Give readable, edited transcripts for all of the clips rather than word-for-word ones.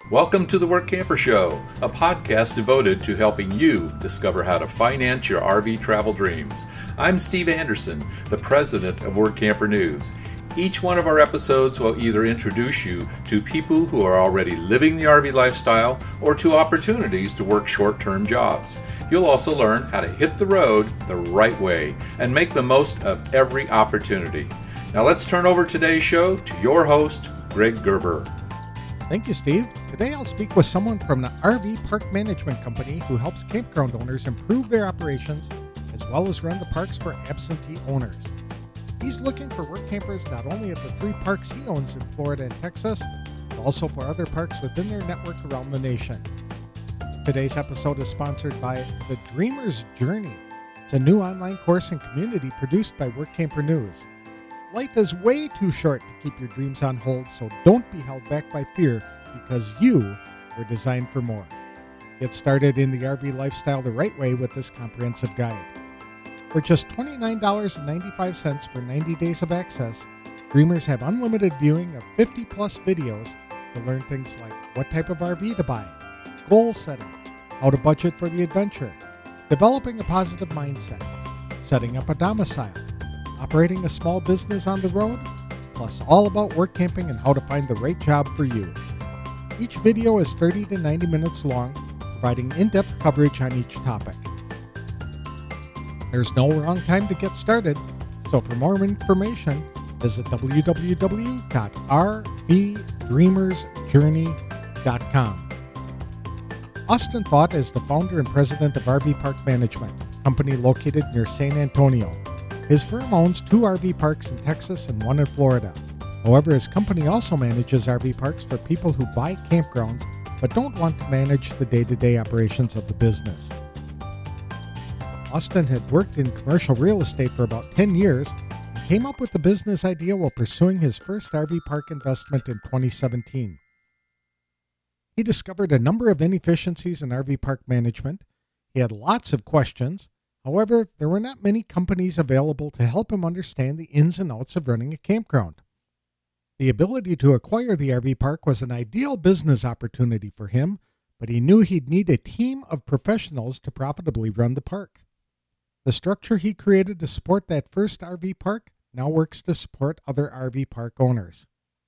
Welcome to the Work Camper Show, a podcast devoted to helping you discover how to finance your RV travel dreams. I'm Steve Anderson, the president of Work Camper News. Each one of our episodes will either introduce you to people who are already living the RV lifestyle or to opportunities to work short-term jobs. You'll also learn how to hit the road the right way and make the most of every opportunity. Now let's turn over today's show to your host, Greg Gerber. Thank you, Steve. Today I'll speak with someone from the RV Park Management Company who helps campground owners improve their operations as well as run the parks for absentee owners. He's looking for work campers not only at the 3 parks he owns in Florida and Texas, but also for other parks within their network around the nation. Today's episode is sponsored by The Dreamer's Journey. It's a new online course and community produced by Work Camper News. Life is way too short to keep your dreams on hold, so don't be held back by fear because you were designed for more. Get started in the RV lifestyle the right way with this comprehensive guide. For just $29.95 for 90 days of access, Dreamers have unlimited viewing of 50 plus videos to learn things like what type of RV to buy, goal setting, how to budget for the adventure, developing a positive mindset, setting up a domicile, operating a small business on the road, plus all about work camping and how to find the right job for you. Each video is 30 to 90 minutes long, providing in-depth coverage on each topic. There's no wrong time to get started, so for more information, visit www.rvdreamersjourney.com. Austin Fott is the founder and president of RV Park Management, a company located near San Antonio. His firm owns 2 RV parks in Texas and 1 in Florida. However, his company also manages RV parks for people who buy campgrounds but don't want to manage the day-to-day operations of the business. Austin had worked in commercial real estate for about 10 years and came up with the business idea while pursuing his first RV park investment in 2017. He discovered a number of inefficiencies in RV park management. He had lots of questions. However, there were not many companies available to help him understand the ins and outs of running a campground. The ability to acquire the RV park was an ideal business opportunity for him, but he knew he'd need a team of professionals to profitably run the park. The structure he created to support that first RV park now works to support other RV park owners.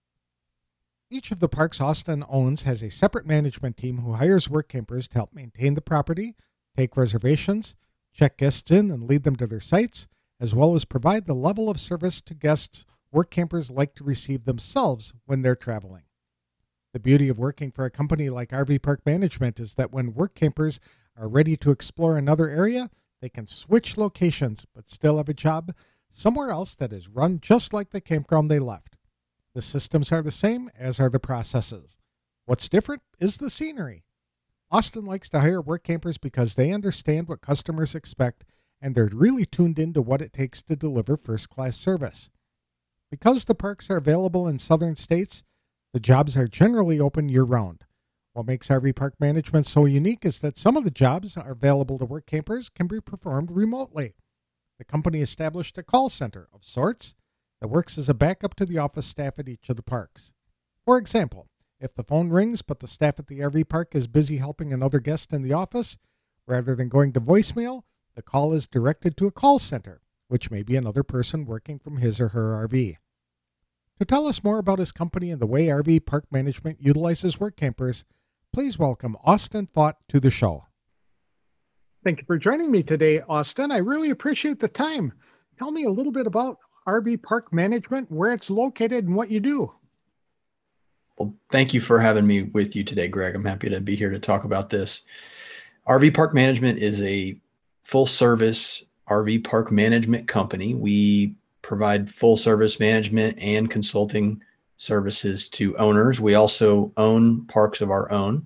Each of the parks Austin owns has a separate management team who hires work campers to help maintain the property, take reservations, check guests in and lead them to their sites, as well as provide the level of service to guests work campers like to receive themselves when they're traveling. The beauty of working for a company like RV Park Management is that when work campers are ready to explore another area, they can switch locations but still have a job somewhere else that is run just like the campground they left. The systems are the same, as are the processes. What's different is the scenery. Austin likes to hire work campers because they understand what customers expect and they're really tuned into what it takes to deliver first-class service. Because the parks are available in southern states, the jobs are generally open year-round. What makes RV Park Management so unique is that some of the jobs are available to work campers can be performed remotely. The company established a call center of sorts that works as a backup to the office staff at each of the parks. For example, if the phone rings but the staff at the RV park is busy helping another guest in the office, rather than going to voicemail, the call is directed to a call center, which may be another person working from his or her RV. To tell us more about his company and the way RV Park Management utilizes work campers, please welcome Austin Fott to the show. Thank you for joining me today, Austin. I really appreciate the time. Tell me a little bit about RV Park Management, where it's located, and what you do. Well, thank you for having me with you today, Greg. I'm happy to be here to talk about this. RV Park Management is a full-service RV park management company. We provide full-service management and consulting services to owners. We also own parks of our own.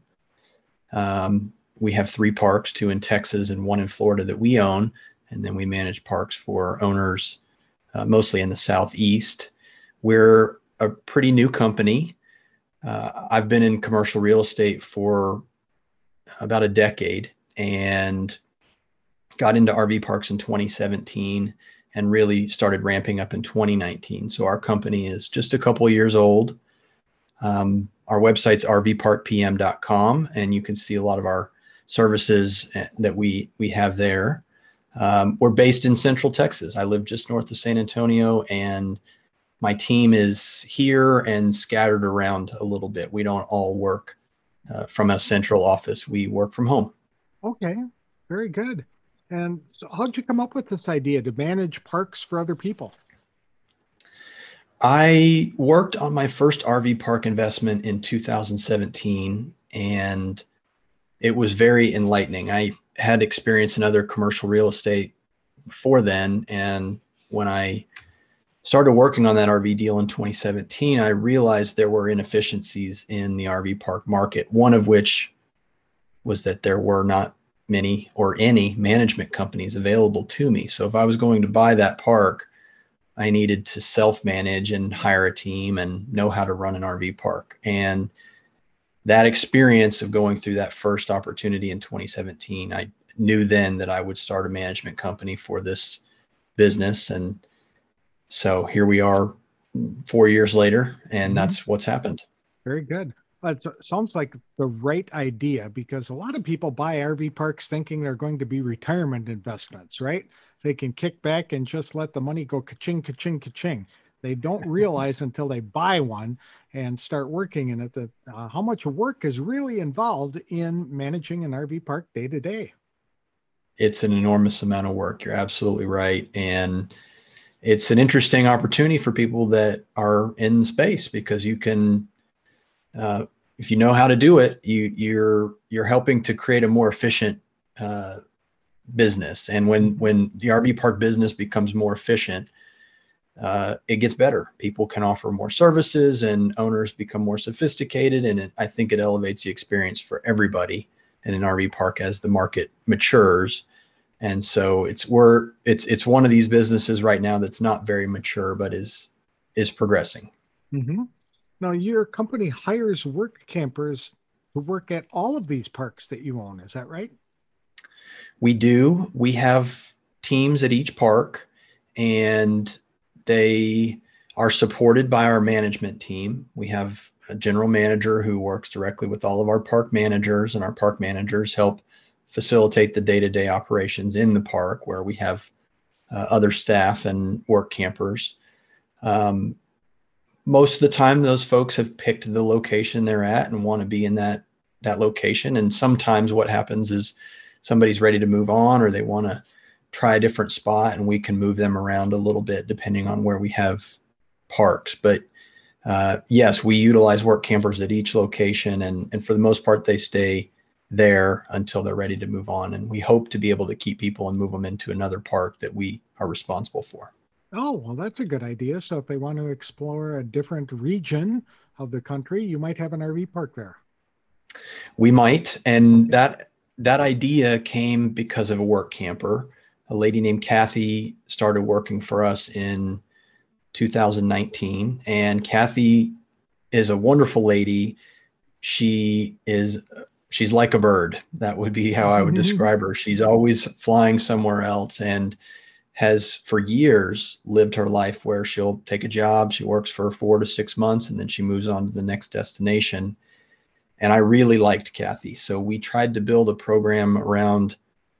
We have 3 parks, 2 in Texas and 1 in Florida that we own, and then we manage parks for owners, mostly in the Southeast. We're a pretty new company. I've been in commercial real estate for about a decade and got into RV parks in 2017 and really started ramping up in 2019. So our company is just a couple years old. Our website's rvparkpm.com, and you can see a lot of our services that we have there. We're based in Central Texas. I live just north of San Antonio, and my team is here and scattered around a little bit. We don't all work from a central office. We work from home. Okay, very good. And so how'd you come up with this idea to manage parks for other people? I worked on my first RV park investment in 2017, and it was very enlightening. I had experience in other commercial real estate before then, and when I started working on that RV deal in 2017, I realized there were inefficiencies in the RV park market, one of which was that there were not many or any management companies available to me. So if I was going to buy that park, I needed to self-manage and hire a team and know how to run an RV park. And that experience of going through that first opportunity in 2017, I knew then that I would start a management company for this business. And so here we are 4 years later, and that's what's happened. Very good. It sounds like the right idea, because a lot of people buy RV parks thinking they're going to be retirement investments, right? They can kick back and just let the money go ka-ching, ka-ching, ka-ching. They don't realize until they buy one and start working in it that how much work is really involved in managing an RV park day to day. It's an enormous amount of work. You're absolutely right. And it's an interesting opportunity for people that are in space, because you can, if you know how to do it, you're helping to create a more efficient business. And when the RV park business becomes more efficient, it gets better. People can offer more services, and owners become more sophisticated. And I think it elevates the experience for everybody in an RV park as the market matures. And so it's one of these businesses right now that's not very mature, but is progressing. Mm-hmm. Now, your company hires work campers to work at all of these parks that you own. Is that right? We do. We have teams at each park, and they are supported by our management team. We have a general manager who works directly with all of our park managers, and our park managers help facilitate the day-to-day operations in the park, where we have other staff and work campers. Most of the time, those folks have picked the location they're at and want to be in that location. And sometimes what happens is somebody's ready to move on, or they want to try a different spot, and we can move them around a little bit depending on where we have parks. But yes, we utilize work campers at each location, and for the most part, they stay there until they're ready to move on. And we hope to be able to keep people and move them into another park that we are responsible for. Oh, well, that's a good idea. So if they want to explore a different region of the country, you might have an RV park there. We might. And that idea came because of a work camper. A lady named Kathy started working for us in 2019. And Kathy is a wonderful lady. She's like a bird. That would be how I would describe her. She's always flying somewhere else, and has for years lived her life where she'll take a job. She works for 4 to 6 months, and then she moves on to the next destination. And I really liked Kathy. So we tried to build a program around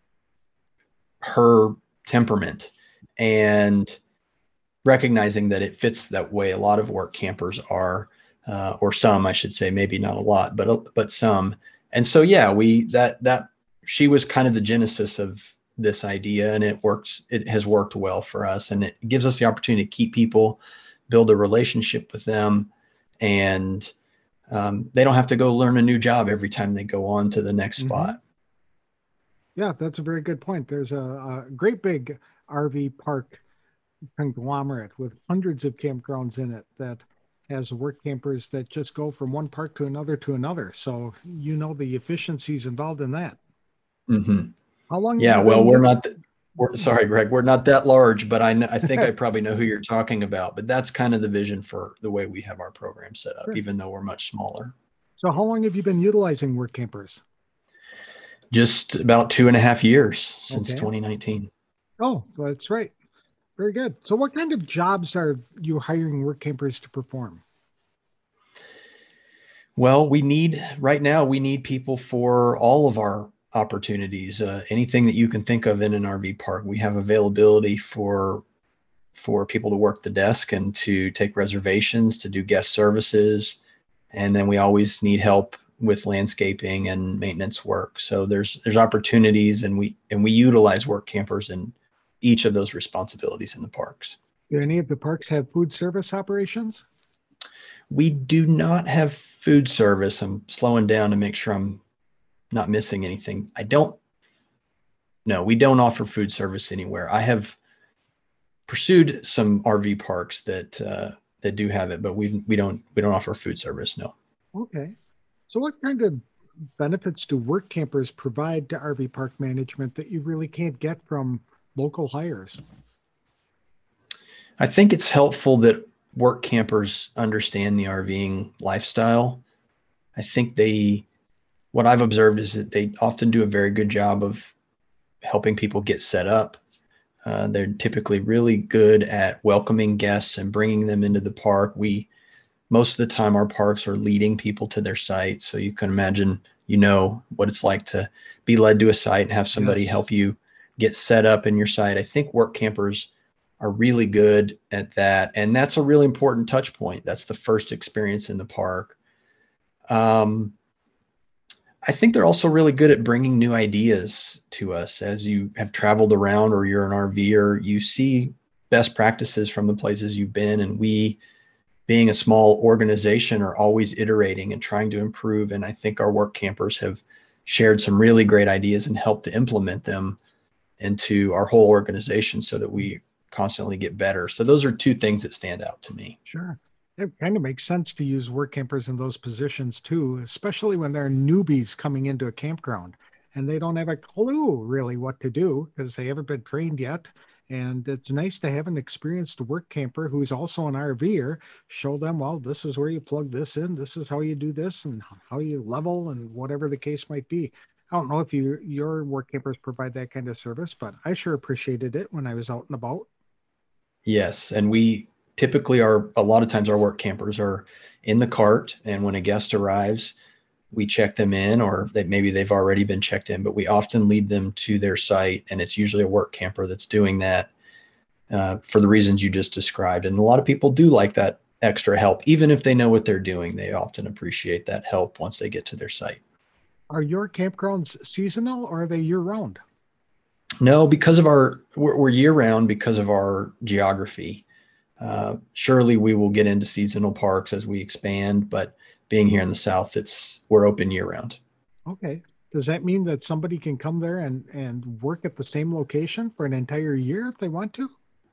her temperament, and recognizing that it fits that way. A lot of work campers are, or some, I should say, maybe not a lot, but some. And so, yeah, she was kind of the genesis of this idea, and it has worked well for us, and it gives us the opportunity to keep people, build a relationship with them, and they don't have to go learn a new job every time they go on to the next spot. Yeah, that's a very good point. There's a great big RV park conglomerate with hundreds of campgrounds in it that has work campers that just go from one park to another. So the efficiencies involved in that. Mm-hmm. How long? Yeah, well, sorry, Greg, we're not that large, but I think I probably know who you're talking about. But that's kind of the vision for the way we have our program set up, even though we're much smaller. So how long have you been utilizing work campers? Just about 2.5 years, since 2019. Oh, that's right. Very good. So what kind of jobs are you hiring work campers to perform? Well, right now, we need people for all of our opportunities. Anything that you can think of in an RV park, we have availability for people to work the desk and to take reservations, to do guest services. And then we always need help with landscaping and maintenance work. So there's opportunities, and we utilize work campers in each of those responsibilities in the parks. Do any of the parks have food service operations? We do not have food service. I'm slowing down to make sure I'm not missing anything. No, we don't offer food service anywhere. I have pursued some RV parks that do have it, but we don't offer food service. No. Okay. So what kind of benefits do work campers provide to RV park management that you really can't get from local hires? I think it's helpful that work campers understand the RVing lifestyle. I think what I've observed is that they often do a very good job of helping people get set up. They're typically really good at welcoming guests and bringing them into the park. Most of the time, our parks are leading people to their site. So you can imagine, what it's like to be led to a site and have somebody help you get set up in your site. I think work campers are really good at that. And that's a really important touch point. That's the first experience in the park. I think they're also really good at bringing new ideas to us. As you have traveled around, or you're an RVer, you see best practices from the places you've been. And we, being a small organization, are always iterating and trying to improve. And I think our work campers have shared some really great ideas and helped to implement them into our whole organization so that we constantly get better. So those are two things that stand out to me. Sure. It kind of makes sense to use work campers in those positions too, especially when they're newbies coming into a campground and they don't have a clue really what to do because they haven't been trained yet. And it's nice to have an experienced work camper who's also an RVer show them, well, this is where you plug this in, this is how you do this, and how you level, and whatever the case might be. I don't know if your work campers provide that kind of service, but I sure appreciated it when I was out and about. Yes. And we typically a lot of times our work campers are in the cart. And when a guest arrives, we check them in, or maybe they've already been checked in, but we often lead them to their site. And it's usually a work camper that's doing that for the reasons you just described. And a lot of people do like that extra help. Even if they know what they're doing, they often appreciate that help once they get to their site. Are your campgrounds seasonal, or are they year round? No, because of we're year round because of our geography. Surely we will get into seasonal parks as we expand, but being here in the South, we're open year round. Okay. Does that mean that somebody can come there and work at the same location for an entire year if they want to?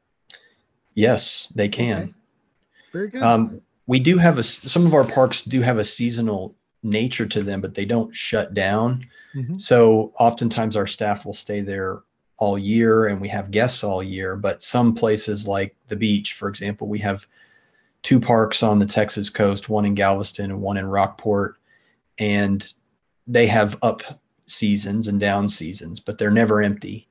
Yes, they can. Okay. Very good. We do have some of our parks do have a seasonal nature to them, but they don't shut down. Mm-hmm. So oftentimes our staff will stay there all year, and we have guests all year. But some places like the beach, for example, we have two parks on the Texas coast, one in Galveston and one in Rockport, and they have up seasons and down seasons, but they're never empty.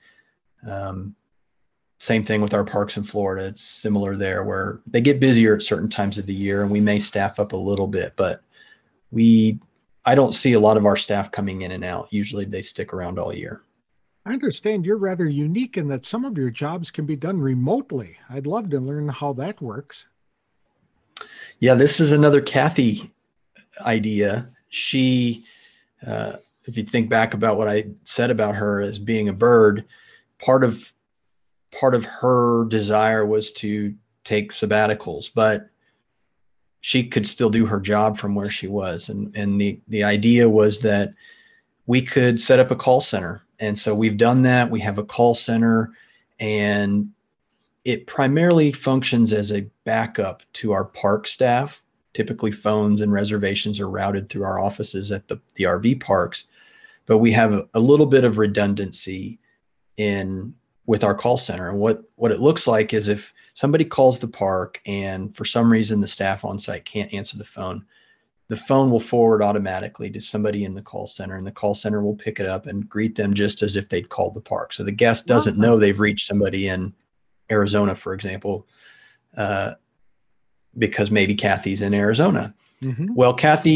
Same thing with our parks in Florida. It's similar there, where they get busier at certain times of the year, and we may staff up a little bit, but I don't see a lot of our staff coming in and out. Usually they stick around all year. I understand you're rather unique in that some of your jobs can be done remotely. I'd love to learn how that works. Yeah, this is another Kathy idea. She, if you think back about what I said about her as being a bird, part of her desire was to take sabbaticals, but she could still do her job from where she was. And the idea was that we could set up a call center. And so we've done that. We have a call center, and it primarily functions as a backup to our park staff. Typically phones and reservations are routed through our offices at the RV parks, but we have a little bit of redundancy with our call center. And what it looks like is if somebody calls the park and for some reason the staff on site can't answer the phone will forward automatically to somebody in the call center, and the call center will pick it up and greet them just as if they'd called the park. So the guest doesn't know they've reached somebody in Arizona, for example, because maybe Kathy's in Arizona. Mm-hmm. Well, Kathy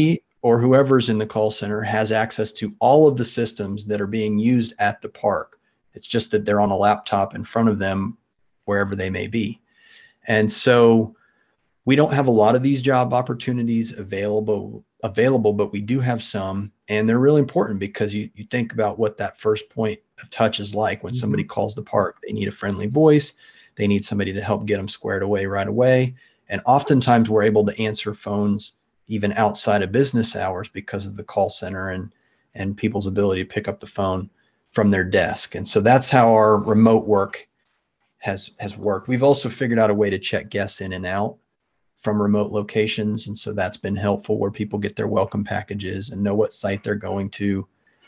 or whoever's in the call center has access to all of the systems that are being used at the park. It's just that they're on a laptop in front of them wherever they may be. And so we don't have a lot of these job opportunities available, but we do have some, and they're really important because you think about what that first point of touch is like when somebody calls the park. They need a friendly voice. They need somebody to help get them squared away right away. And oftentimes we're able to answer phones even outside of business hours because of the call center and people's ability to pick up the phone from their desk. And so that's how our remote work has worked. We've also figured out a way to check guests in and out from remote locations. And so that's been helpful, where people get their welcome packages and know what site they're going to.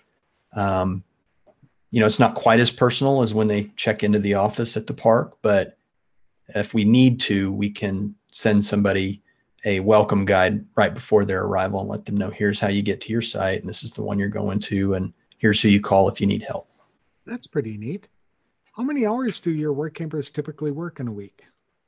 It's not quite as personal as when they check into the office at the park, but if we need to, we can send somebody a welcome guide right before their arrival and let them know, here's how you get to your site, and this is the one you're going to, and here's who you call if you need help. That's pretty neat. How many hours do your work campers typically work in a week?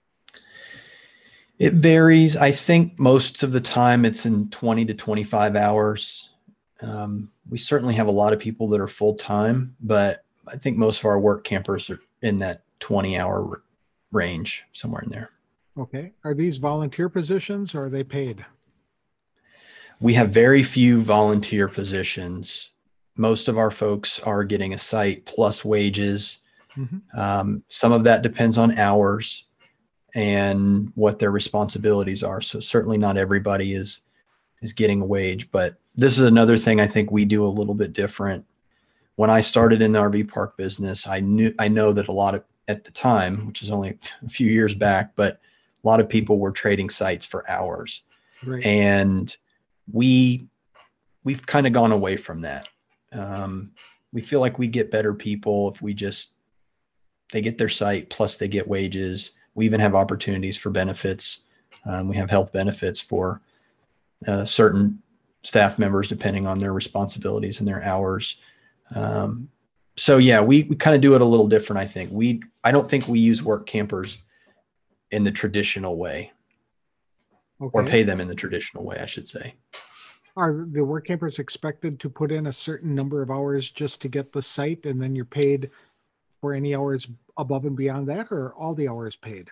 It varies. I think most of the time it's in 20 to 25 hours. We certainly have a lot of people that are full-time, but I think most of our work campers are in that 20-hour range, somewhere in there. Okay. Are these volunteer positions or are they paid? We have very few volunteer positions. Most of our folks are getting a site plus wages. Some of that depends on hours and what their responsibilities are. So certainly not everybody is getting a wage, but this is another thing I think we do a little bit different. When I started in the RV park business, I know that a lot of, at the time, which is only a few years back, but a lot of people were trading sites for hours. Right. And we've kind of gone away from that. We feel like we get better people if they get their site plus they get wages. We even have opportunities for benefits. We have health benefits for certain staff members depending on their responsibilities and their hours. So yeah, we kind of do it a little different. I think I don't think we use work campers in the traditional way, or pay them in the traditional way, I should say. Are the work campers expected to put in a certain number of hours just to get the site, and then you're paid for any hours above and beyond that, or are all the hours paid?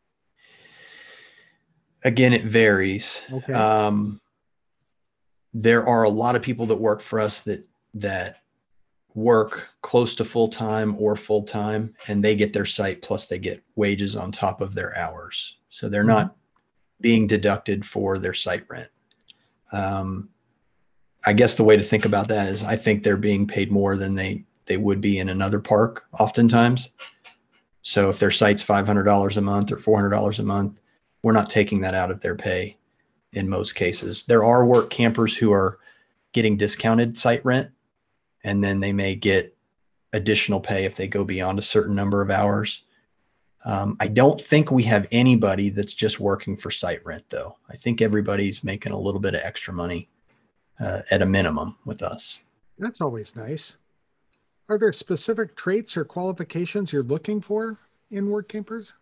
Again, it varies. Okay. There are a lot of people that work for us that work close to full-time or full-time, and they get their site plus they get wages on top of their hours. So they're not being deducted for their site rent. I guess the way to think about that is I think they're being paid more than they would be in another park oftentimes. So if their site's $500 a month or $400 a month, we're not taking that out of their pay in most cases. There are work campers who are getting discounted site rent, and then they may get additional pay if they go beyond a certain number of hours. I don't think we have anybody that's just working for site rent, though. I think everybody's making a little bit of extra money at a minimum with us. That's always nice. Are there specific traits or qualifications you're looking for in work campers?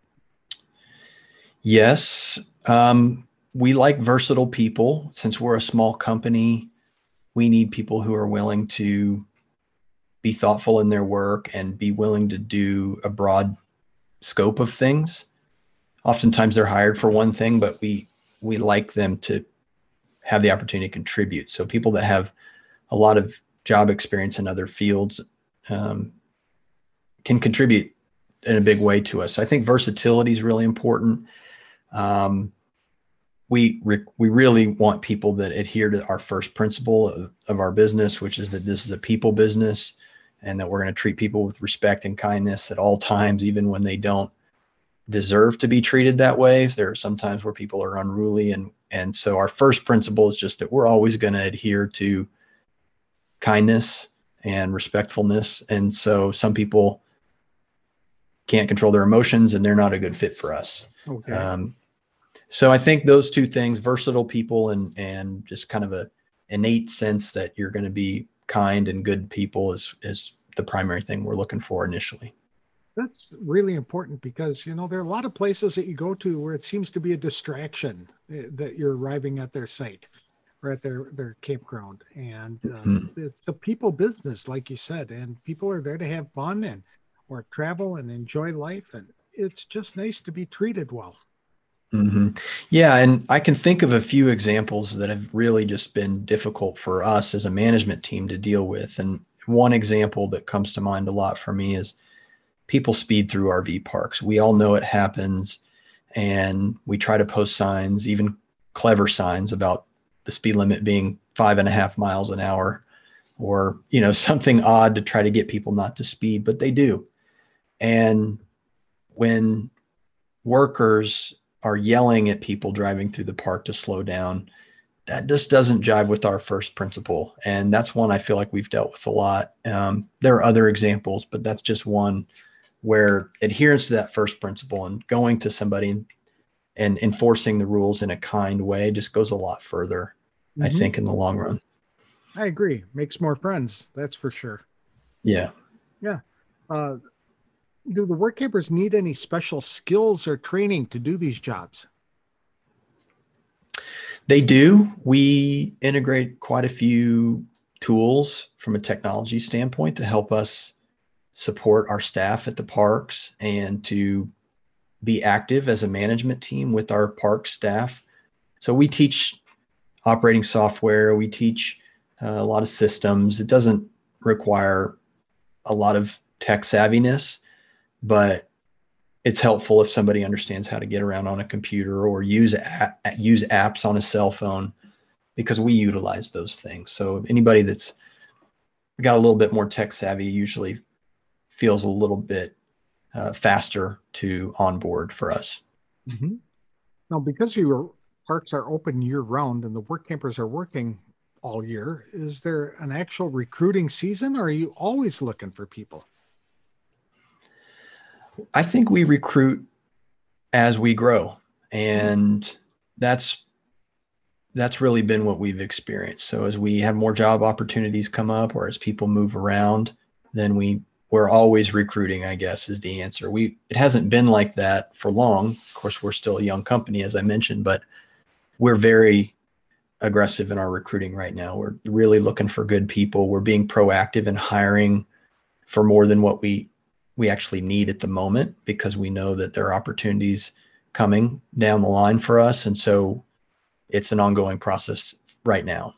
Yes. We like versatile people. Since we're a small company, we need people who are willing to be thoughtful in their work and be willing to do a broad scope of things. Oftentimes they're hired for one thing, but we like them to have the opportunity to contribute. So people that have a lot of job experience in other fields can contribute in a big way to us. So I think versatility is really important. We really want people that adhere to our first principle of our business, which is that this is a people business, and that we're going to treat people with respect and kindness at all times, even when they don't deserve to be treated that way. There are some times where people are unruly, and so our first principle is just that we're always going to adhere to kindness and respectfulness. And so some people can't control their emotions, and they're not a good fit for us. Okay. So I think those two things, versatile people and just kind of a innate sense that you're going to be kind and good people is the primary thing we're looking for initially. That's really important because, there are a lot of places that you go to where it seems to be a distraction that you're arriving at their site. or at their campground. And Hmm. it's a people business, like you said, and people are there to have fun and or travel and enjoy life. And it's just nice to be treated well. Hmm. Yeah, and I can think of a few examples that have really just been difficult for us as a management team to deal with. And one example that comes to mind a lot for me is people speed through RV parks. We all know it happens, and we try to post signs, even clever signs about the speed limit being 5.5 miles an hour, or something odd to try to get people not to speed, but they do. And when workers are yelling at people driving through the park to slow down, that just doesn't jive with our first principle. And that's one I feel like we've dealt with a lot. There are other examples, but that's just one where adherence to that first principle and going to somebody and enforcing the rules in a kind way just goes a lot further, I Hmm. think, in the long run. I agree. Makes more friends. That's for sure. Yeah, Yeah. Uh, do the work campers need any special skills or training to do these jobs? they do. We integrate quite a few tools from a technology standpoint to help us support our staff at the parks and to be active as a management team with our park staff. So we teach operating software, we teach a lot of systems. It doesn't require a lot of tech savviness, but it's helpful if somebody understands how to get around on a computer or use apps on a cell phone, because we utilize those things. So anybody that's got a little bit more tech savvy usually feels a little bit faster to onboard for us. Hmm. Now, because your parks are open year round and the work campers are working all year, is there an actual recruiting season or are you always looking for people? I think we recruit as we grow, and that's really been what we've experienced. So as we have more job opportunities come up or as people move around, then we're always recruiting, I guess, is the answer. It hasn't been like that for long. Of course, we're still a young company, as I mentioned, but we're very aggressive in our recruiting right now. We're really looking for good people. We're being proactive in hiring for more than what we actually need at the moment, because we know that there are opportunities coming down the line for us. And so it's an ongoing process right now.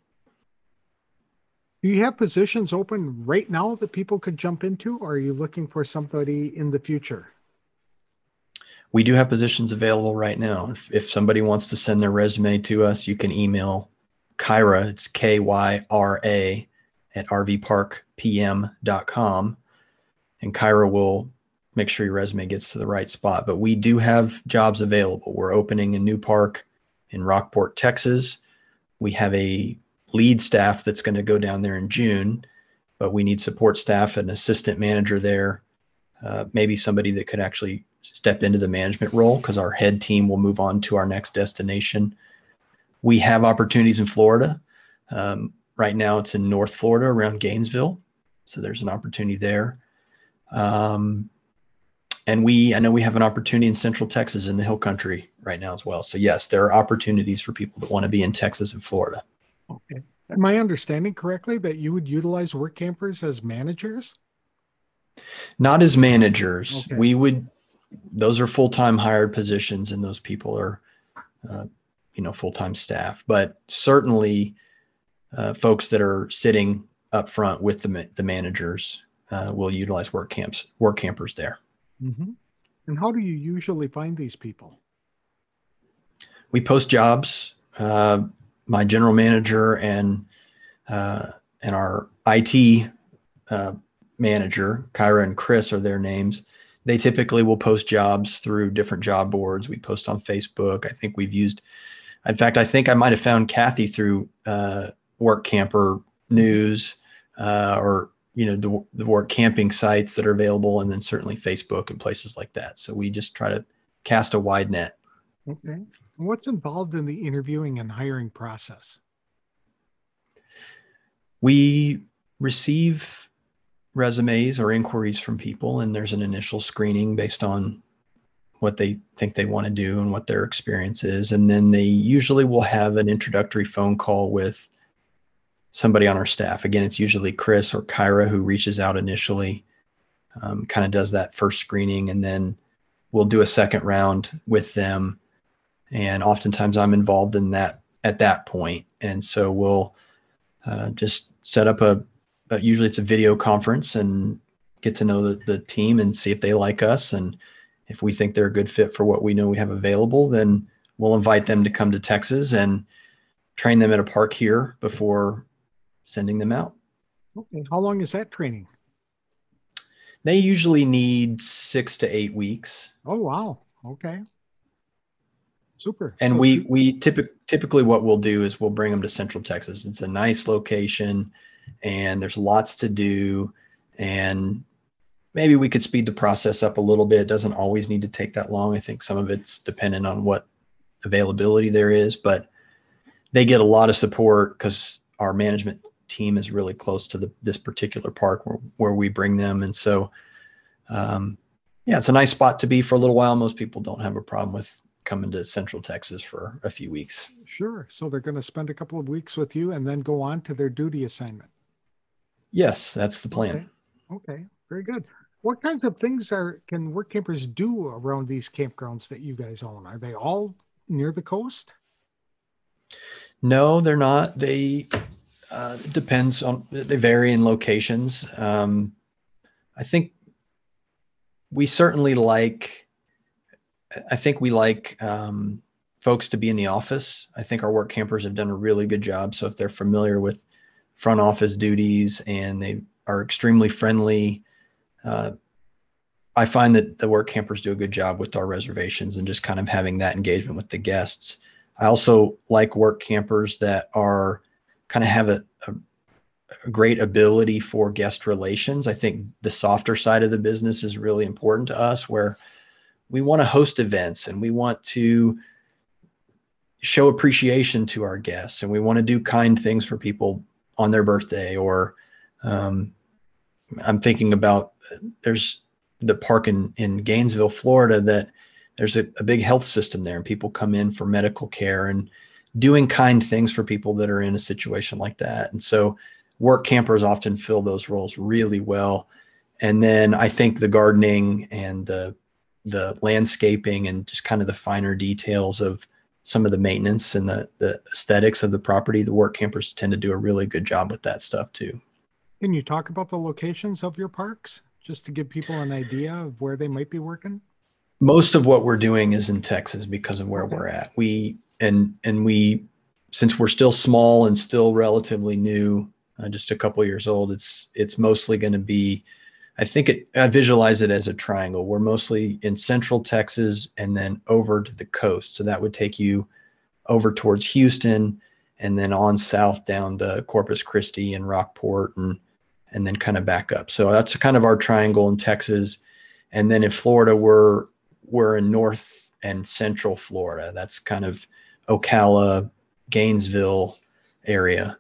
Do you have positions open right now that people could jump into, or are you looking for somebody in the future? We do have positions available right now. If somebody wants to send their resume to us, you can email Kyra, it's Kyra at rvparkpm.com, and Kyra will make sure your resume gets to the right spot. But we do have jobs available. We're opening a new park in Rockport, Texas. We have a lead staff that's going to go down there in June, but we need support staff, an assistant manager there, maybe somebody that could actually step into the management role, because our head team will move on to our next destination. We have opportunities in Florida. Right now it's in North Florida around Gainesville. So there's an opportunity there. And I know we have an opportunity in Central Texas in the Hill Country right now as well. So yes, there are opportunities for people that want to be in Texas and Florida. Okay. Am I understanding correctly that you would utilize work campers as managers? Not as managers. Okay. Those are full-time hired positions, and those people are, uh, full-time staff, but certainly folks that are sitting up front with the managers will utilize work campers there. Hmm. And how do you usually find these people? We post jobs. My general manager and our IT manager, Kyra and Chris are their names. They typically will post jobs through different job boards. We post on Facebook. I think I might have found Kathy through Work Camper News, or the work camping sites that are available, and then certainly Facebook and places like that. So we just try to cast a wide net. Okay. And what's involved in the interviewing and hiring process? We receive resumes or inquiries from people, and there's an initial screening based on what they think they want to do and what their experience is. And then they usually will have an introductory phone call with somebody on our staff. Again, it's usually Chris or Kyra who reaches out initially, kind of does that first screening, and then we'll do a second round with them. And oftentimes I'm involved in that at that point. And so we'll just set up usually it's a video conference and get to know the team and see if they like us. And if we think they're a good fit for what we know we have available, then we'll invite them to come to Texas and train them at a park here before sending them out. Okay. How long is that training? They usually need 6 to 8 weeks. Oh, wow. Okay. Super. And So we typically what we'll do is we'll bring them to Central Texas. It's a nice location and there's lots to do, and maybe we could speed the process up a little bit. It doesn't always need to take that long. I think some of it's dependent on what availability there is, but they get a lot of support because our management team is really close to this particular park where we bring them. And so, yeah, it's a nice spot to be for a little while. Most people don't have a problem with coming to Central Texas for a few weeks. Sure. So they're going to spend a couple of weeks with you and then go on to their duty assignment. Yes, that's the plan. Okay. Very good. What kinds of things can work campers do around these campgrounds that you guys own? Are they all near the coast? No, they're not. They depends on, they vary in locations. I think we certainly I think we like folks to be in the office. I think our work campers have done a really good job. So if they're familiar with front office duties and they are extremely friendly, I find that the work campers do a good job with our reservations and just kind of having that engagement with the guests. I also like work campers that are kind of have a great ability for guest relations. I think the softer side of the business is really important to us, where we want to host events and we want to show appreciation to our guests, and we want to do kind things for people on their birthday. Or I'm thinking about, there's the park in Gainesville, Florida, that there's a big health system there, and people come in for medical care and doing kind things for people that are in a situation like that. And so work campers often fill those roles really well. And then I think the gardening and the landscaping and just kind of the finer details of some of the maintenance and the aesthetics of the property, the work campers tend to do a really good job with that stuff too. Can you talk about the locations of your parks just to give people an idea of where they might be working? Most of what we're doing is in Texas because of where we're at. We since we're still small and still relatively new, just a couple of years old, it's mostly going to be, I visualize it as a triangle. We're mostly in Central Texas and then over to the coast. So that would take you over towards Houston and then on south down to Corpus Christi and Rockport and then kind of back up. So that's kind of our triangle in Texas. And then in Florida, we're in North and Central Florida. That's kind of Ocala, Gainesville area.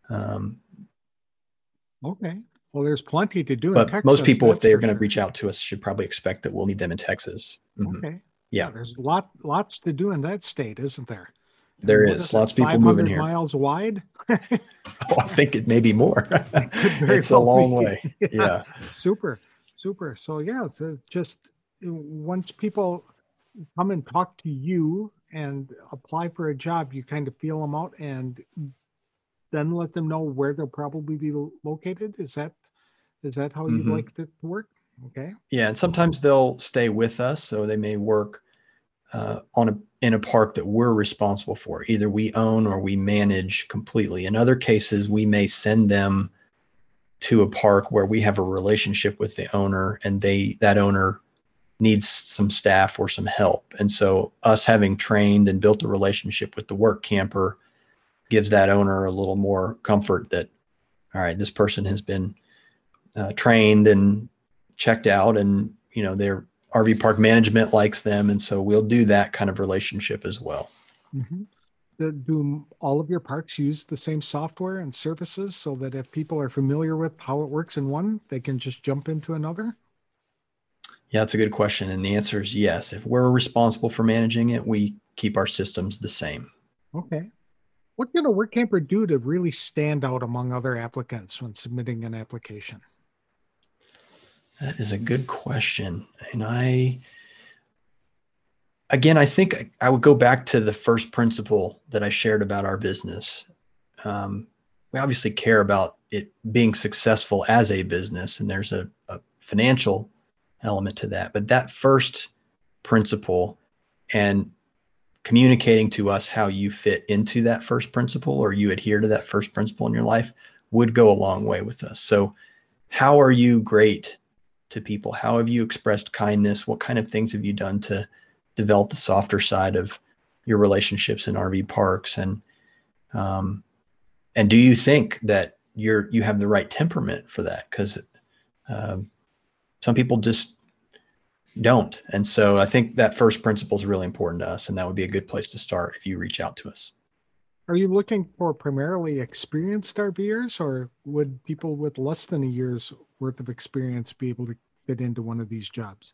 Okay. Well, there's plenty to do in But Texas. most people, if they're for going to sure. reach out to us, should probably expect that we'll need them in Texas. Mhm. Okay. Yeah. There's lots to do in that state, isn't there? There And what is it, lots of people moving 500 here. miles wide? Oh, I think it may be more. Very It's a well long be. way. Yeah. Super. So yeah, just once people come and talk to you and apply for a job, you kind of feel them out and then let them know where they'll probably be located. Is that how you'd like it to work? Okay. Yeah, and sometimes they'll stay with us, so they may work in a park that we're responsible for. Either we own or we manage completely. In other cases, we may send them to a park where we have a relationship with the owner, and that owner needs some staff or some help. And so us having trained and built a relationship with the work camper gives that owner a little more comfort that, all right, this person has been trained and checked out, and their RV park management likes them, and so we'll do that kind of relationship as well. Mm-hmm. Do all of your parks use the same software and services so that if people are familiar with how it works in one, they can just jump into another? Yeah, that's a good question. And the answer is yes. If we're responsible for managing it, we keep our systems the same. Okay. What can a work camper do to really stand out among other applicants when submitting an application? That is a good question. And I think I would go back to the first principle that I shared about our business. We obviously care about it being successful as a business, and there's a financial element to that. But that first principle and communicating to us how you fit into that first principle or you adhere to that first principle in your life would go a long way with us. So how are you great to people? How have you expressed kindness? What kind of things have you done to develop the softer side of your relationships in RV parks? And do you think that you have the right temperament for that? Because some people just don't. And so I think that first principle is really important to us, and that would be a good place to start if you reach out to us. Are you looking for primarily experienced RVers, or would people with less than a year's worth of experience be able to fit into one of these jobs?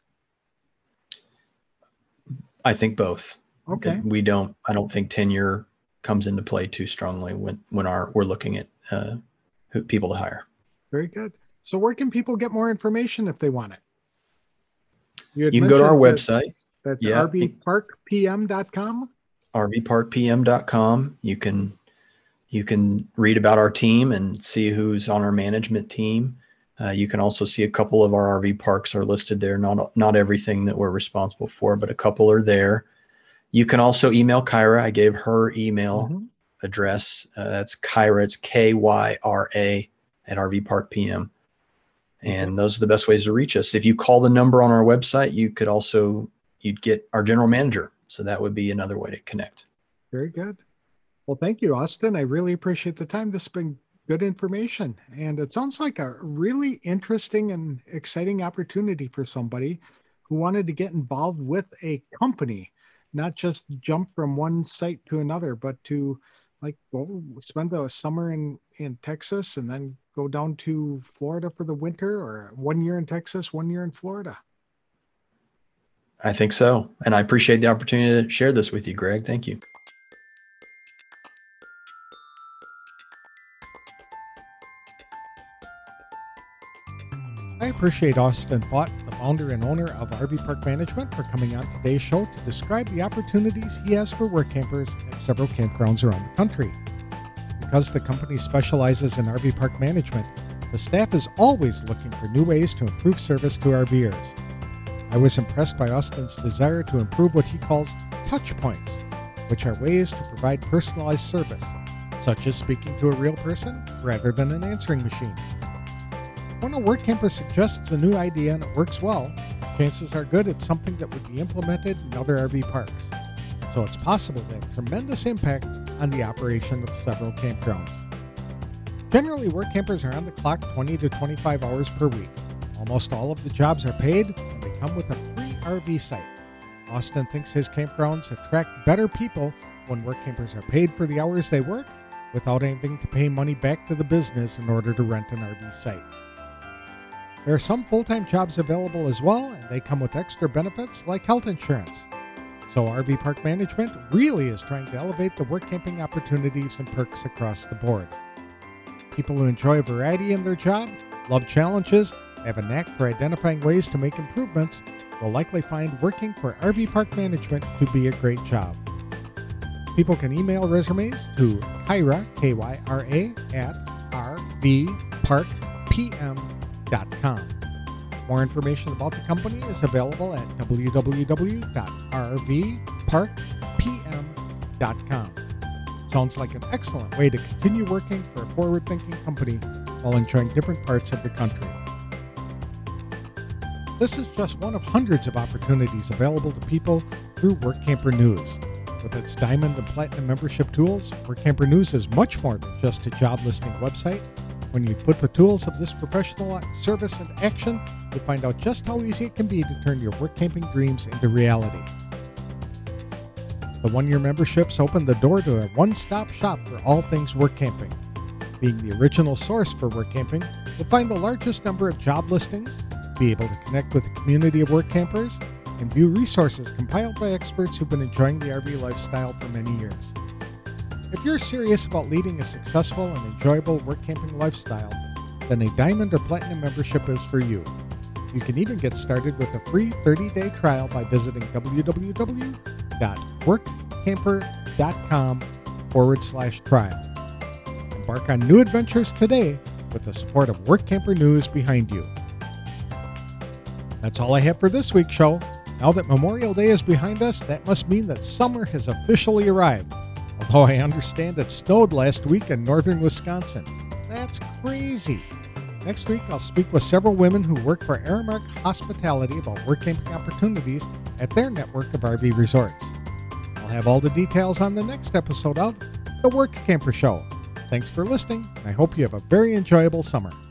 I think both. Okay. I don't think tenure comes into play too strongly when we're looking at people to hire. Very good. So where can people get more information if they want it? You can go to our website. That's rvparkpm.com. rvparkpm.com. You can read about our team and see who's on our management team. You can also see a couple of our RV parks are listed there. Not everything that we're responsible for, but a couple are there. You can also email Kyra. I gave her email address. That's Kyra. It's KYRA at rvparkpm. And those are the best ways to reach us. If you call the number on our website, you'd get our general manager. So that would be another way to connect. Very good. Well, thank you, Austin. I really appreciate the time. This has been good information. And it sounds like a really interesting and exciting opportunity for somebody who wanted to get involved with a company, not just jump from one site to another, but to go spend a summer in Texas and then go down to Florida for the winter, or 1 year in Texas, 1 year in Florida. I think so. And I appreciate the opportunity to share this with you, Greg. Thank you. I appreciate Austin Fott, the founder and owner of RV Park Management, for coming on today's show to describe the opportunities he has for work campers at several campgrounds around the country. Because the company specializes in RV park management, the staff is always looking for new ways to improve service to RVers. I was impressed by Austin's desire to improve what he calls touch points, which are ways to provide personalized service, such as speaking to a real person rather than an answering machine. When a work camper suggests a new idea and it works well, chances are good it's something that would be implemented in other RV parks. So it's possible to have tremendous impact on the operation of several campgrounds. Generally, work campers are on the clock 20 to 25 hours per week. Almost all of the jobs are paid, and they come with a free RV site. Austin thinks his campgrounds attract better people when work campers are paid for the hours they work without having to pay money back to the business in order to rent an RV site. There are some full-time jobs available as well, and they come with extra benefits like health insurance. So RV Park Management really is trying to elevate the work camping opportunities and perks across the board. People who enjoy variety in their job, love challenges, have a knack for identifying ways to make improvements, will likely find working for RV Park Management to be a great job. People can email resumes to Kyra, Kyra, at rvparkpm.com. More information about the company is available at www.rvparkpm.com. Sounds like an excellent way to continue working for a forward-thinking company while enjoying different parts of the country. This is just one of hundreds of opportunities available to people through Work Camper News. With its Diamond and Platinum membership tools, Work Camper News is much more than just a job listing website. When you put the tools of this professional service into action, you'll find out just how easy it can be to turn your work camping dreams into reality. The one-year memberships open the door to a one-stop shop for all things work camping. Being the original source for work camping, you'll find the largest number of job listings, be able to connect with a community of work campers and view resources compiled by experts who've been enjoying the RV lifestyle for many years. If you're serious about leading a successful and enjoyable work camping lifestyle, then a Diamond or Platinum membership is for you. You can even get started with a free 30-day trial by visiting www.workcamper.com/trial. Embark on new adventures today with the support of Work Camper News behind you. That's all I have for this week's show. Now that Memorial Day is behind us, that must mean that summer has officially arrived. Although I understand it snowed last week in northern Wisconsin. That's crazy. Next week, I'll speak with several women who work for Aramark Hospitality about work camping opportunities at their network of RV resorts. I'll have all the details on the next episode of The Work Camper Show. Thanks for listening, and I hope you have a very enjoyable summer.